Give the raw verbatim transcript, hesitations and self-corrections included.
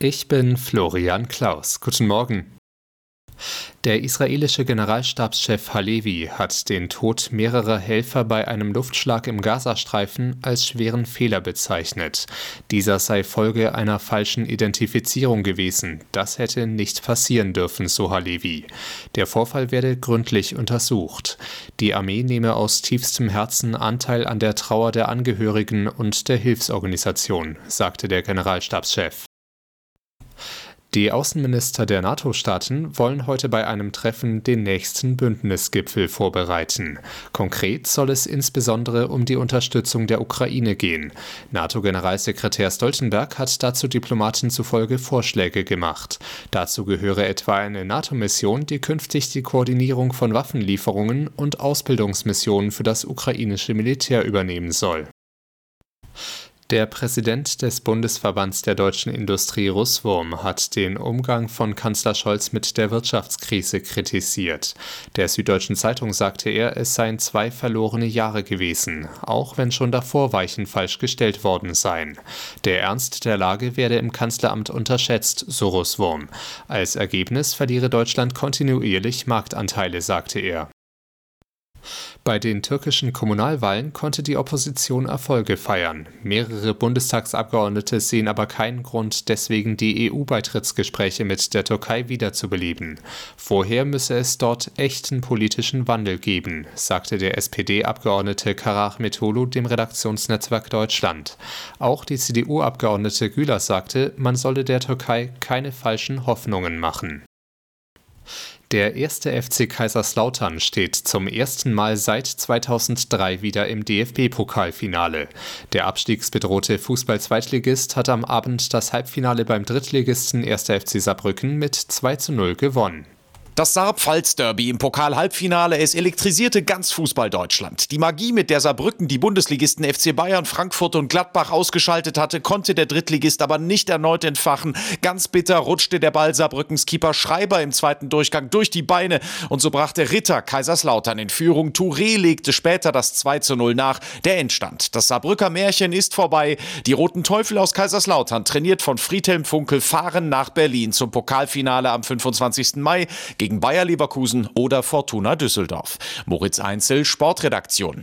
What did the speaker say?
Ich bin Florian Klaus. Guten Morgen. Der israelische Generalstabschef Halevi hat den Tod mehrerer Helfer bei einem Luftschlag im Gazastreifen als schweren Fehler bezeichnet. Dieser sei Folge einer falschen Identifizierung gewesen. Das hätte nicht passieren dürfen, so Halevi. Der Vorfall werde gründlich untersucht. Die Armee nehme aus tiefstem Herzen Anteil an der Trauer der Angehörigen und der Hilfsorganisation, sagte der Generalstabschef. Die Außenminister der NATO-Staaten wollen heute bei einem Treffen den nächsten Bündnisgipfel vorbereiten. Konkret soll es insbesondere um die Unterstützung der Ukraine gehen. NATO-Generalsekretär Stoltenberg hat dazu Diplomaten zufolge Vorschläge gemacht. Dazu gehöre etwa eine NATO-Mission, die künftig die Koordinierung von Waffenlieferungen und Ausbildungsmissionen für das ukrainische Militär übernehmen soll. Der Präsident des Bundesverbands der deutschen Industrie Russwurm hat den Umgang von Kanzler Scholz mit der Wirtschaftskrise kritisiert. Der Süddeutschen Zeitung sagte er, es seien zwei verlorene Jahre gewesen, auch wenn schon davor Weichen falsch gestellt worden seien. Der Ernst der Lage werde im Kanzleramt unterschätzt, so Russwurm. Als Ergebnis verliere Deutschland kontinuierlich Marktanteile, sagte er. Bei den türkischen Kommunalwahlen konnte die Opposition Erfolge feiern. Mehrere Bundestagsabgeordnete sehen aber keinen Grund, deswegen die E U-Beitrittsgespräche mit der Türkei wiederzubeleben. Vorher müsse es dort echten politischen Wandel geben, sagte der S P D-Abgeordnete Karaahmetolu dem Redaktionsnetzwerk Deutschland. Auch die C D U-Abgeordnete Güler sagte, man solle der Türkei keine falschen Hoffnungen machen. Der erste F C Kaiserslautern steht zum ersten Mal seit zweitausenddrei wieder im D F B-Pokalfinale. Der abstiegsbedrohte Fußball-Zweitligist hat am Abend das Halbfinale beim Drittligisten erster F C Saarbrücken mit zwei zu null gewonnen. Das Saar-Pfalz-Derby im Pokal-Halbfinale, es elektrisierte ganz Fußball-Deutschland. Die Magie, mit der Saarbrücken die Bundesligisten F C Bayern, Frankfurt und Gladbach ausgeschaltet hatte, konnte der Drittligist aber nicht erneut entfachen. Ganz bitter rutschte der Ball Saarbrückens Keeper Schreiber im zweiten Durchgang durch die Beine und so brachte Ritter Kaiserslautern in Führung. Touré legte später das zwei zu null nach. Der Endstand: Das Saarbrücker Märchen ist vorbei. Die Roten Teufel aus Kaiserslautern, trainiert von Friedhelm Funkel, fahren nach Berlin zum Pokalfinale am fünfundzwanzigsten Mai gegen Bayer Leverkusen oder Fortuna Düsseldorf. Moritz Einzel, Sportredaktion.